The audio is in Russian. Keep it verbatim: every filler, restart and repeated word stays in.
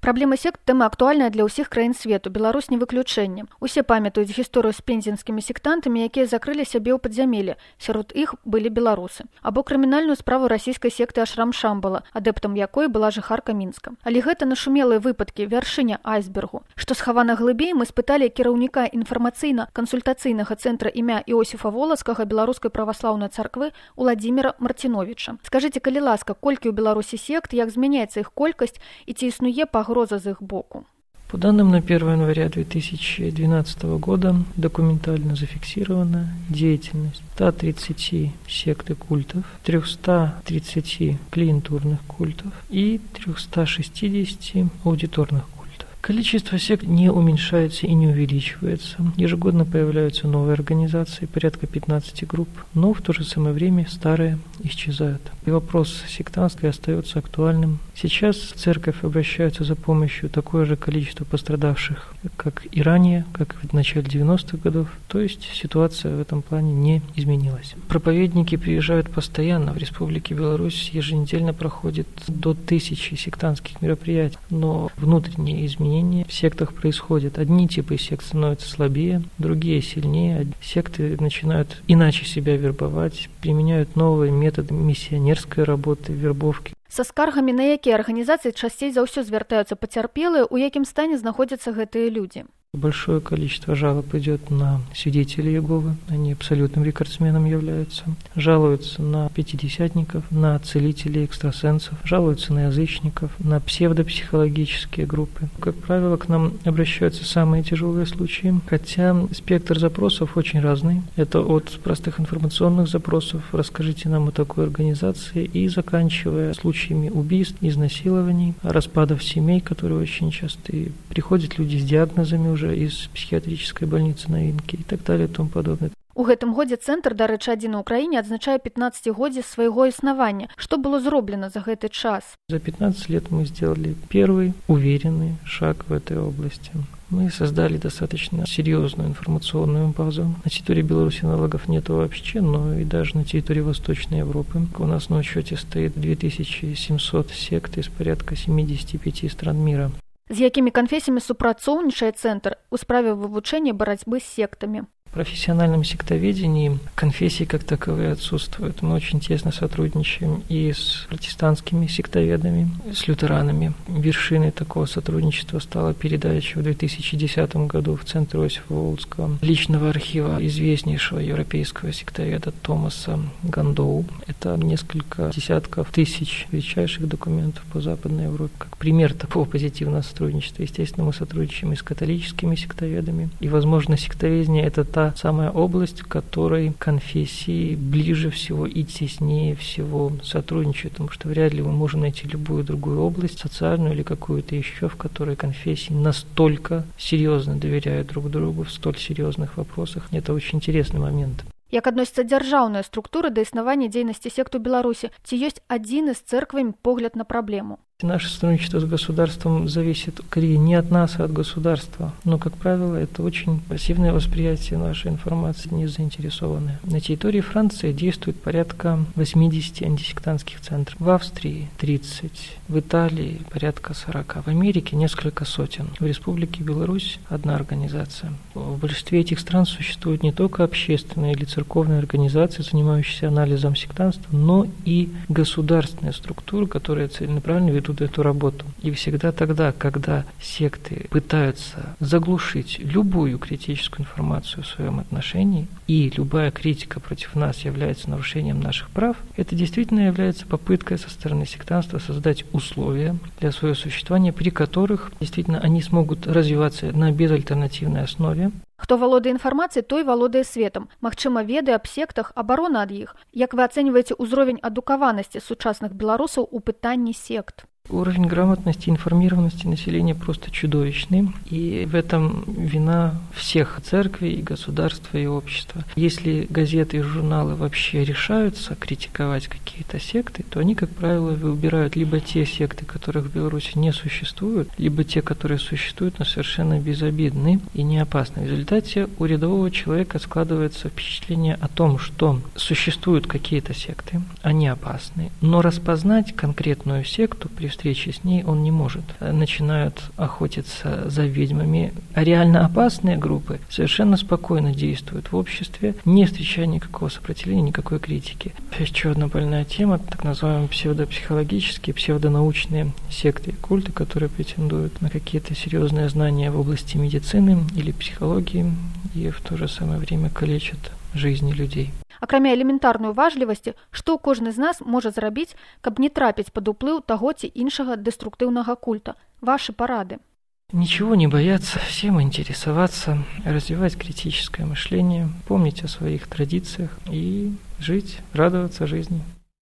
Праблема сект – тэма актуальная для ўсіх краін свету, Беларусь не выключэнне. Усе памятаюць гісторыю з пензенскімі сектантамі, якія закрылі сябе ў падзямеллі, сярод іх былі беларусы. Або крымінальную справу расійскай секты Ашрам Шамбала, адэптам якой была жыхарка Мінска. Але гэта нашумелыя выпадкі, вяршыня айсбергу. Што схавана глыбей, мы спыталі кіраўніка інфармацыйна-кансультацыйнага цэнтра імя Іосіфа Волацкага Беларускай праваслаўнай царквы Уладзіміра Марціновіча. Скажыце, калі ласка, колькі ў Беларусі сект, як змяняецца іх колькасць і ці існуе пагроза з іх боку? По данным на первое января две тысячи двенадцатого года документально зафиксирована деятельность ста тридцати сект и культов, трёхсот тридцати клиентурных культов и трёхсот шестидесяти аудиторных культов. Количество сект не уменьшается и не увеличивается. Ежегодно появляются новые организации, порядка пятнадцати групп, но в то же самое время старые исчезают. И вопрос сектантства остается актуальным. Сейчас церковь обращается за помощью такое же количество пострадавших, как и ранее, как и в начале девяностых годов. То есть ситуация в этом плане не изменилась. Проповедники приезжают постоянно. В Республике Беларусь еженедельно проходит до тысячи сектантских мероприятий, но внутренние изменения в сектах происходят. Одни типы сект становятся слабее, другие сильнее. Секты начинают иначе себя вербовать, применяют новые методы миссионерской работы, вербовки. Са скаргамі на якія арганізацыі часцей за ўсё звяртаюцца пацярпелыя, у якім стане знаходзяцца гэтыя людзі? Большое количество жалоб идет на свидетелей Иеговы, они абсолютным рекордсменом являются. Жалуются на пятидесятников, на целителей, экстрасенсов, жалуются на язычников, на псевдопсихологические группы. Как правило, к нам обращаются самые тяжелые случаи, хотя спектр запросов очень разный. Это от простых информационных запросов «расскажите нам о такой организации» и заканчивая случаями убийств, изнасилований, распадов семей, которые очень часто приходят люди с диагнозами уже из психиатрической больницы новинки и так далее и тому подобное. У гэтым годзе цэнтр, дарэчы, адзіны ў краіне, адзначае пятнаццацігоддзе свайго існавання. Што было зроблена за гэты час? За пятнадцать лет мы сделали первый уверенный шаг в этой области. Мы создали достаточно серьезную информационную базу. На территории Беларуси аналогов нет вообще, но и даже на территории Восточной Европы. У нас на учете стоит две тысячи семьсот сект из порядка семидесяти пяти стран мира. З якімі канфесіямі супрацоўнічае цэнтр у справе вывучэння барацьбы з сектамі? В профессиональном сектоведении конфессии как таковые отсутствуют. Мы очень тесно сотрудничаем и с протестантскими сектоведами, с лютеранами. Вершиной такого сотрудничества стала передача в две тысячи десятом году в Центр Иосифа Волоцкого личного архива известнейшего европейского сектоведа Томаса Гандоу. Это несколько десятков тысяч величайших документов по Западной Европе. Как пример такого позитивного сотрудничества, естественно, мы сотрудничаем и с католическими сектоведами. И, возможно, сектоведение – это та самая область, в которой конфессии ближе всего и теснее всего сотрудничают, потому что вряд ли мы можем найти любую другую область, социальную или какую-то еще, в которой конфессии настолько серьезно доверяют друг другу в столь серьезных вопросах. Это очень интересный момент. Як адносіцца дзяржаўная структура да існавання дзейнасці сект у Беларусі? Ці ёсць адзіны з церквамі погляд на праблему? Наше сотрудничество с государством зависит скорее не от нас, а от государства. Но, как правило, это очень пассивное восприятие нашей информации, не заинтересованное. На территории Франции действует порядка восьмидесяти антисектантских центров. В Австрии тридцать, в Италии порядка сорока, в Америке несколько сотен. В Республике Беларусь одна организация. В большинстве этих стран существуют не только общественные или церковные организации, занимающиеся анализом сектантства, но и государственные структуры, которые целенаправленно ведут эту работу. И всегда тогда, когда секты пытаются заглушить любую критическую информацию в своем отношении, и любая критика против нас является нарушением наших прав, это действительно является попыткой со стороны сектантства создать условия для своего существования, при которых действительно они смогут развиваться на безальтернативной основе. Хто валодае інфармацыяй, той валодае светам. Магчыма, ведае аб сектах, абарона ад іх. Як вы ацэньваеце ўзровень адукаванасці сучасных беларусаў у пытанні сект? Уровень грамотности и информированности населения просто чудовищный, и в этом вина всех церквей, и государства, и общества. Если газеты и журналы вообще решаются критиковать какие-то секты, то они, как правило, выбирают либо те секты, которых в Беларуси не существует, либо те, которые существуют, но совершенно безобидны и не опасны. В результате у рядового человека складывается впечатление о том, что существуют какие-то секты, они опасны, но распознать конкретную секту при встречи с ней он не может. Начинают охотиться за ведьмами. А реально опасные группы совершенно спокойно действуют в обществе, не встречая никакого сопротивления, никакой критики. Еще одна больная тема, так называемые псевдопсихологические, псевдонаучные секты и культы, которые претендуют на какие-то серьезные знания в области медицины или психологии и в то же самое время калечат жизни людей. Акрамя элементарной уважлівасці, што кожны з нас можа зрабіць, каб не трапіць пад уплыў таго ці іншага дэструктыўнага культа? Ваши парады. Ничего не бояться, всем интересоваться, развивать критическое мышление, помнить о своих традициях и жить, радоваться жизни.